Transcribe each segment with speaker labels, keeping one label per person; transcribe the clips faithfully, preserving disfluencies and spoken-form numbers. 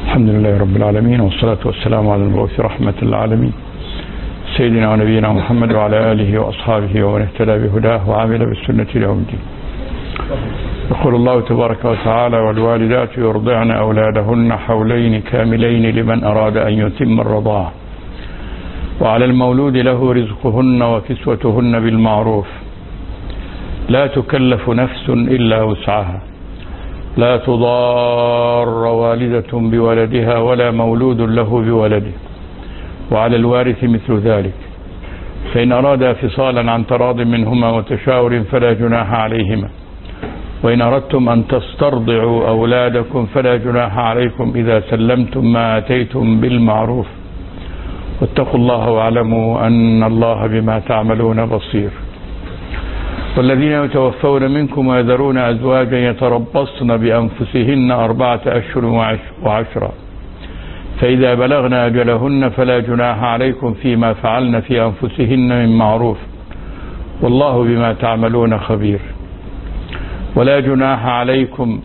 Speaker 1: الحمد لله رب العالمين، والصلاة والسلام على المبعوث رحمة للعالمين سيدنا ونبينا محمد وعلى آله وأصحابه ومن اهتدى بهداه وعمل بالسنة ليوم الدين. يقول الله تبارك وتعالى: والوالدات يرضعن أولادهن حولين كاملين لمن أراد أن يتم الرضاعة، وعلى المولود له رزقهن وكسوتهن بالمعروف، لا تكلف نفس إلا وسعها، لا تضار والدة بولدها ولا مولود له بولده، وعلى الوارث مثل ذلك، فإن أرادا فصالا عن تراض منهما وتشاور فلا جناح عليهما، وإن أردتم أن تسترضعوا أولادكم فلا جناح عليكم إذا سلمتم ما آتيتم بالمعروف، واتقوا الله واعلموا أن الله بما تعملون بصير. والذين يتوفون منكم ويذرون أزواجا يتربصن بأنفسهن أربعة أشهر وعشرا، فإذا بلغن أجلهن فلا جناح عليكم فيما فعلن في أنفسهن من معروف، والله بما تعملون خبير. ولا جناح عليكم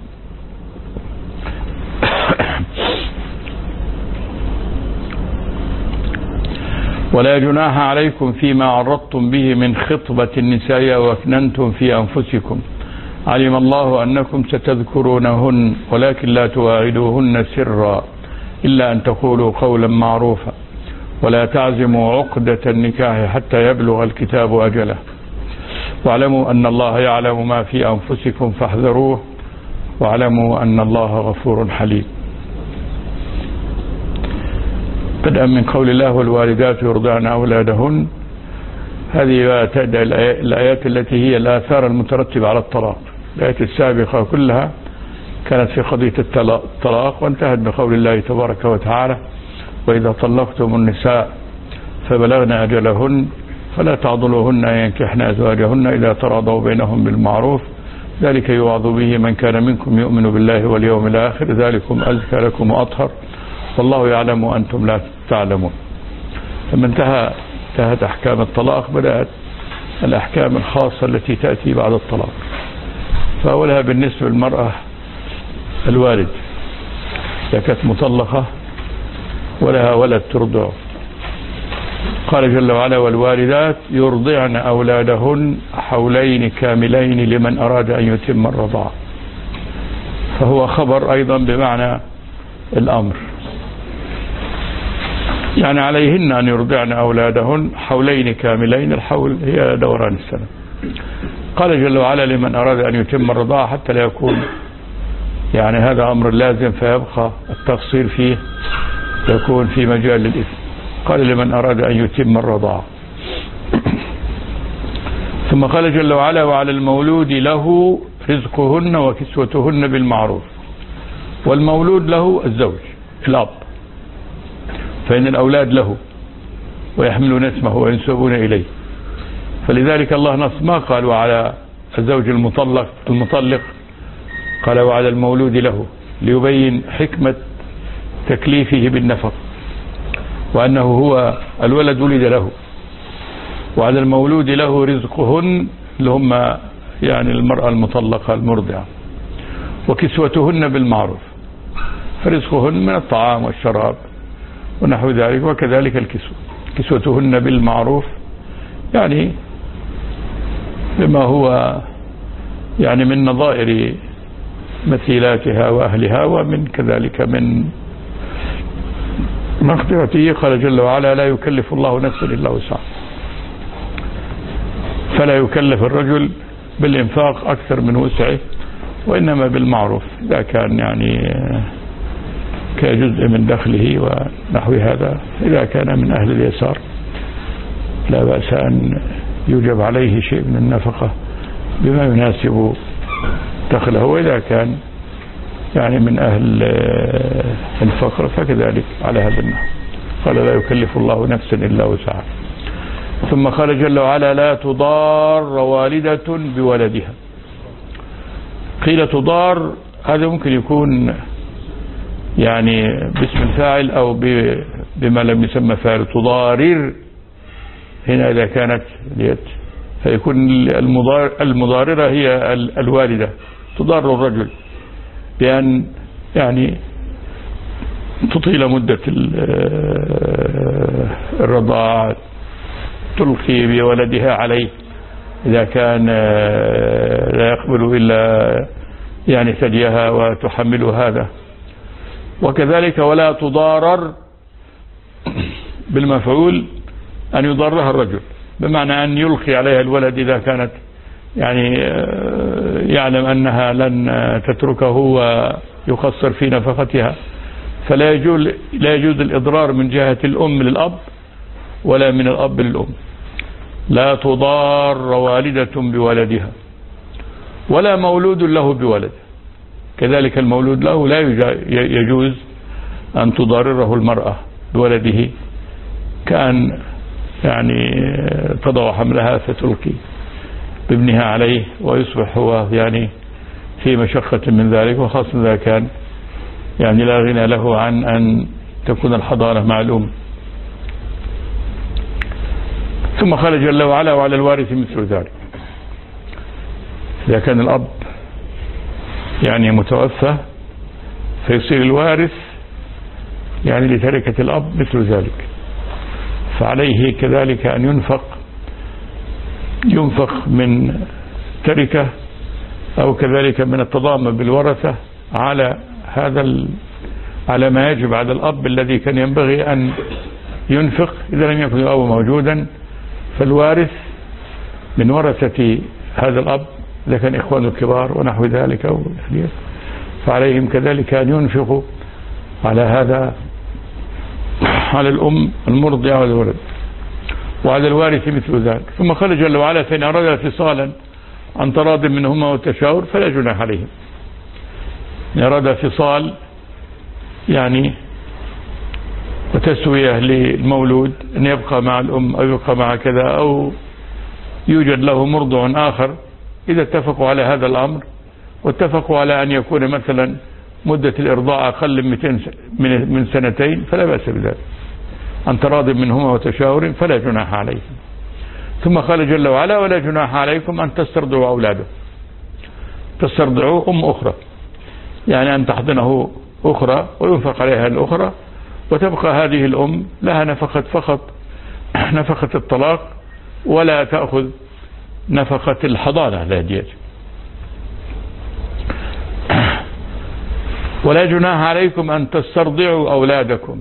Speaker 1: ولا جناح عليكم فيما عرضتم به من خطبة النساء وأكننتم في أنفسكم، علم الله أنكم ستذكرونهن ولكن لا تواعدوهن سرا إلا أن تقولوا قولا معروفا، ولا تعزموا عقدة النكاح حتى يبلغ الكتاب أجله، واعلموا أن الله يعلم ما في أنفسكم فاحذروه، واعلموا أن الله غفور حليم. بدءا من قول الله: والوالدات يرضعن أولادهن، هذه الآيات التي هي الآثار المترتبة على الطلاق. الآيات السابقة كلها كانت في قضية الطلاق، وانتهت بقول الله تبارك وتعالى: وإذا طلقتم النساء فبلغن أجلهن فلا تعضلوهن أن ينكحن أزواجهن إذا تراضوا بينهم بالمعروف، ذلك يوعظ به من كان منكم يؤمن بالله واليوم الآخر، ذلكم أزكى لكم وأطهر، والله يعلم وأنتم لا تعلمون. لما انتهى انتهت أحكام الطلاق، بدأت الأحكام الخاصة التي تأتي بعد الطلاق. فأولها بالنسبة للمرأة الوالد، إذا كانت مطلقة ولها ولد ترضع، قال جل وعلا: والوالدات يرضعن أولادهن حولين كاملين لمن أراد أن يتم الرضاعة. فهو خبر أيضا بمعنى الأمر، يعني عليهن أن يرضعن أولادهن حولين كاملين، الحول هي دوران السنة. قال جل وعلا: لمن أراد أن يتم الرضاعة، حتى لا يكون يعني هذا أمر لازم فيبقى التقصير فيه يكون في مجال للإثم. قال: لمن أراد أن يتم الرضاعة. ثم قال جل وعلا: وعلى المولود له رزقهن وكسوتهن بالمعروف. والمولود له الزوج الأب، فإن الأولاد له ويحملون اسمه وينسبون إليه، فلذلك الله نص ما قال وعلى الزوج المطلق المطلق قال وعلى المولود له، ليبين حكمة تكليفه بالنفق، وأنه هو الولد ولد له. وعلى المولود له رزقهن اللي هم يعني المرأة المطلقة المرضعة، وكسوتهن بالمعروف، فرزقهن من الطعام والشراب ونحو ذلك، وكذلك الكسوة كسوتهن بالمعروف، يعني بما هو يعني من نظائر مثيلاتها وأهلها، ومن كذلك من مقدرته. قال جل وعلا: لا يكلف الله نفسا إلا وسعها، فلا يكلف الرجل بالإنفاق أكثر من وسعه، وإنما بالمعروف إذا كان يعني كجزء من دخله ونحو هذا. إذا كان من أهل اليسار لا بأس أن يوجب عليه شيء من النفقة بما يناسب دخله، وإذا كان يعني من أهل الفقر فكذلك على هذا النحو. قال: لا يكلف الله نفسا إلا وسعها. ثم قال جل وعلا: لا تضار والدة بولدها. قيل تضار، هذا ممكن يكون يعني باسم الفاعل أو بما لم يسمى فاعل. تضارر هنا إذا كانت ليت، فيكون المضاررة هي الوالدة، تضار الرجل بأن يعني تطيل مدة الرضاعة تلقي بولدها عليه إذا كان لا يقبل إلا يعني ثديها وتحمل هذا. وكذلك ولا تضارر بالمفعول أن يضرها الرجل، بمعنى أن يلقي عليها الولد إذا كانت يعني يعلم أنها لن تتركه ويقصر في نفقتها، فلا يجوز لا يجوز الإضرار من جهة الأم للأب ولا من الأب للأم. لا تضار والدة بولدها ولا مولود له بولد، كذلك المولود له لا يجوز أن تضارره المرأة بولده، كان يعني تضع حملها فتلقي بابنها عليه ويصبح هو يعني في مشقة من ذلك، وخاصة إذا كان يعني لا غنى له عن أن تكون الحضانة مع الأم. ثم قال جل وعلا وعلى الوارث مثل ذلك، إذا كان الأب يعني متوفى فيصير الوارث يعني لتركة الأب مثل ذلك، فعليه كذلك أن ينفق ينفق من تركة أو كذلك من التضامن بالورثة على هذا على ما يجب على الأب الذي كان ينبغي أن ينفق إذا لم يكن الأب موجودا. فالوارث من ورثة هذا الأب إذا كان إخوانه الكبار ونحو ذلك أو فعليهم كذلك أن ينفقوا على هذا على الأم المرضعة والولد، وعلى الوارث مثل ذلك. ثم قال جل وعلا فإن أراد فصالا عن تراض منهما والتشاور فلا جناح عليهم. إن أراد فصال يعني وتسوية للمولود أن يبقى مع الأم أو يبقى مع كذا أو يوجد له مرضع آخر، إذا اتفقوا على هذا الأمر واتفقوا على أن يكون مثلا مدة الإرضاع أقل من من سنتين فلا بأس بذلك، عن تراض منهما وتشاور فلا جناح عليهم. ثم قال جل وعلا ولا جناح عليكم أن تسترضعوا أولاده. تسترضعوا أم أخرى يعني أن تحضنه أخرى وينفق عليها الأخرى، وتبقى هذه الأم لها نفقة فقط نفقة الطلاق ولا تأخذ نفقة الحضانة لا يجوز. ولا جناح عليكم أن تسترضعوا أولادكم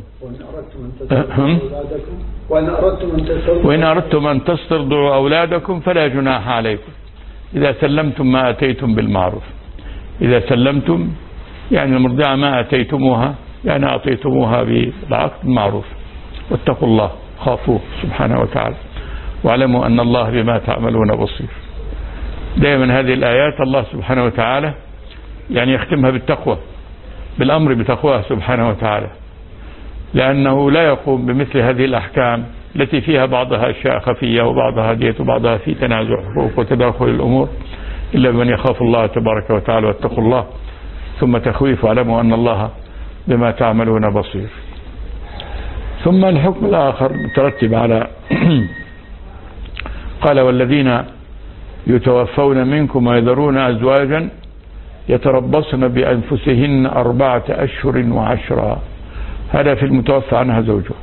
Speaker 1: وإن أردتم أن تسترضعوا أولادكم فلا جناح عليكم إذا سلمتم ما أتيتم بالمعروف. إذا سلمتم يعني المرضعة ما أتيتموها يعني أعطيتموها بالعقد المعروف. واتقوا الله خافوه سبحانه وتعالى واعلموا أن الله بما تعملون بصير. دائما هذه الآيات الله سبحانه وتعالى يعني يختمها بالتقوى، بالأمر بتقواه سبحانه وتعالى، لأنه لا يقوم بمثل هذه الأحكام التي فيها بعضها أشياء خفية وبعضها ديت وبعضها في تنازع حقوق وتداخل الأمور إلا بمن يخاف الله تبارك وتعالى. واتقوا الله ثم تخويف واعلموا أن الله بما تعملون بصير. ثم الحكم الآخر مترتب على قال والذين يتوفون منكم ويذرون أزواجا يتربصن بأنفسهن أربعة أشهر وعشرا. هذا في المتوفى عنها زوجه،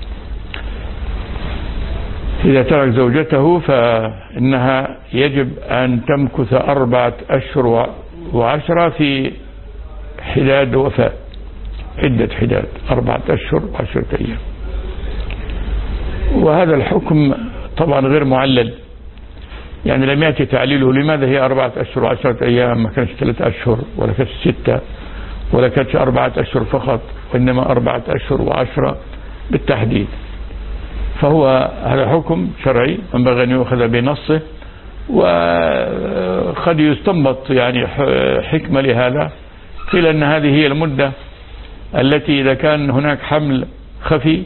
Speaker 1: إذا ترك زوجته فإنها يجب أن تمكث أربعة أشهر وعشرة في حداد وفاة، عدة حداد أربعة أشهر وعشرة أيام. وهذا الحكم طبعا غير معلل، يعني لم يأتي تعليله لماذا هي أربعة أشهر وعشرة أيام، ما كانش ثلاثة أشهر ولا كانش ستة ولا كانش أربعة أشهر فقط، وإنما أربعة أشهر وعشرة بالتحديد. فهو هذا حكم شرعي ينبغي أن يؤخذ بنصه، وقد يستنبط يعني حكمة لهذا، قيل أن هذه هي المدة التي إذا كان هناك حمل خفي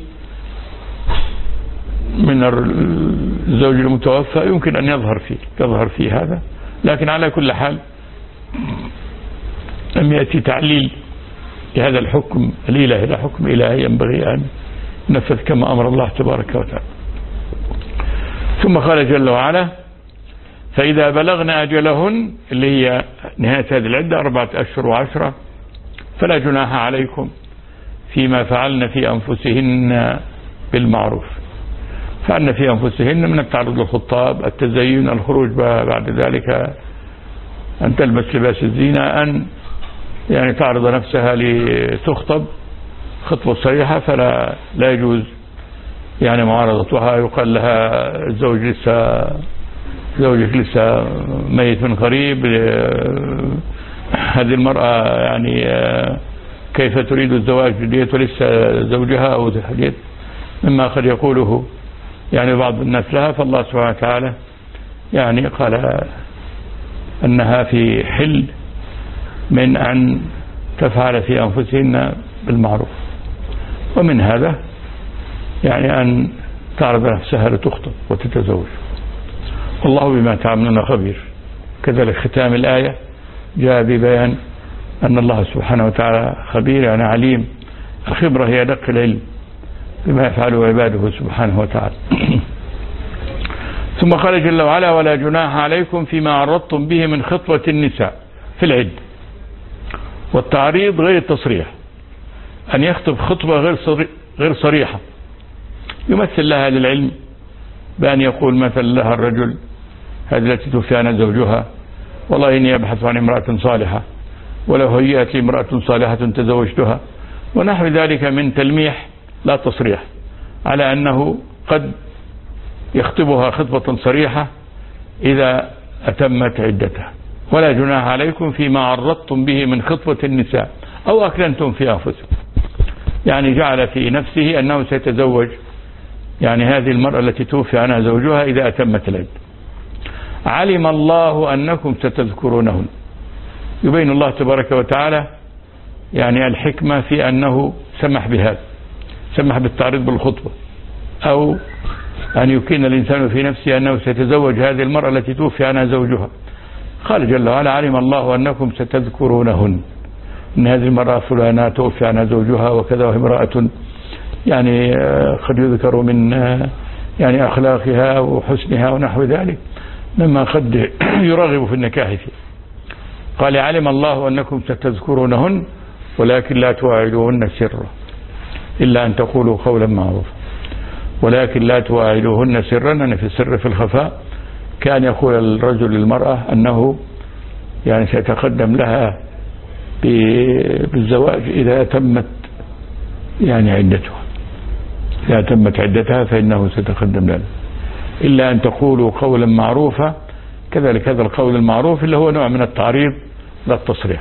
Speaker 1: من الزوج المتوفى يمكن أن يظهر فيه يظهر فيه هذا. لكن على كل حال لم يأتي تعليل لهذا الحكم الإلهي، هذا حكم إلهي ينبغي أن نفذ كما أمر الله تبارك وتعالى. ثم قال جل وعلا فإذا بلغنا أجلهن اللي هي نهاية هذه العدة أربعة أشهر وعشرة فلا جناح عليكم فيما فعلن في أنفسهن بالمعروف. فعلن في أنفسهن من التعرض للخطاب، التزين، الخروج بعد ذلك، أن تلبس لباس الزينة، أن يعني تعرض نفسها لتخطب خطوة صريحة، فلا لا يجوز يعني معارضتها. يقال لها الزوج لسه زوجك لسه ميت من قريب، هذه المرأة يعني كيف تريد الزواج بديت ولسه زوجها، أو ديت مما قد يقوله يعني بعض الناس لها. فالله سبحانه وتعالى يعني قال أنها في حل من أن تفعل في أنفسهن بالمعروف، ومن هذا يعني أن تعرض نفسها لتخطب وتتزوج. والله بما تعملون خبير. كذلك ختام الآية جاء ببيان أن الله سبحانه وتعالى خبير يعني عليم. الخبرة هي دق العلم بما يفعله عباده سبحانه وتعالى. ثم قال جل وعلا: ولا جناح عليكم فيما عرضتم به من خطبة النساء في العد. والتعريض غير التصريح، أن يخطب خطبة غير غير صريحة يمثل لها للعلم بأن يقول مثل لها الرجل هذه التي توفي عنها زوجها: والله إني أبحث عن امرأة صالحة، ولو هيأت لي امرأة صالحة تزوجتها، ونحو ذلك من تلميح لا تصريح، على أنه قد يخطبها خطبة صريحة إذا أتمت عدتها. ولا جناح عليكم فيما عرضتم به من خطبة النساء أو أكننتم في أنفسكم، يعني جعل في نفسه أنه سيتزوج يعني هذه المرأة التي توفي عنها زوجها إذا أتمت العدة. علم الله أنكم ستذكرونهن. يبين الله تبارك وتعالى يعني الحكمة في أنه سمح بهذا، سمح بالتعريض بالخطبة، أو أن يكين الإنسان في نفسه أنه سيتزوج هذه المرأة التي توفي عنها زوجها. قال جل وعلا: علم الله أنكم ستذكرونهن، إن هذه المرأة فلانة توفي عنها زوجها وكذا، وهي امرأة يعني قد يذكر من يعني أخلاقها وحسنها ونحو ذلك مما قد يرغب في النكاح فيه. قال: علم الله أنكم ستذكرونهن ولكن لا تواعدوهن سرا إلا أن تقولوا قولا معروفا. ولكن لا تواعدوهن سرا، أن في السر في الخفاء، كان يقول الرجل للمرأة أنه يعني سيتقدم لها بالزواج إذا تمت يعني عدتها، إذا تمت عدتها فإنه سيتقدم لها، إلا أن تقولوا قولا معروفا. كذلك هذا القول المعروف اللي هو نوع من التعريض لا التصريح.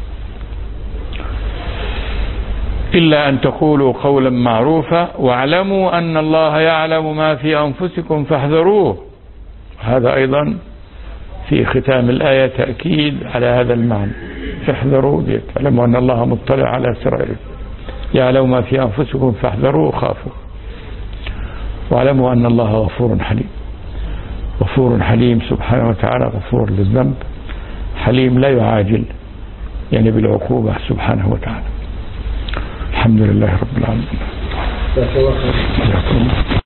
Speaker 1: إلا أن تقولوا قولا معروفا واعلموا أن الله يعلم ما في أنفسكم فاحذروه. هذا أيضا في ختام الآية تأكيد على هذا المعنى. فاحذروا، اعلموا أن الله مطلع على سرائركم، يعلم ما في أنفسكم فاحذروا خافوا. واعلموا أن الله غفور حليم. غفور حليم سبحانه وتعالى، غفور للذنب، حليم لا يعاجل يعني بالعقوبة سبحانه وتعالى. الحمد لله رب العالمين.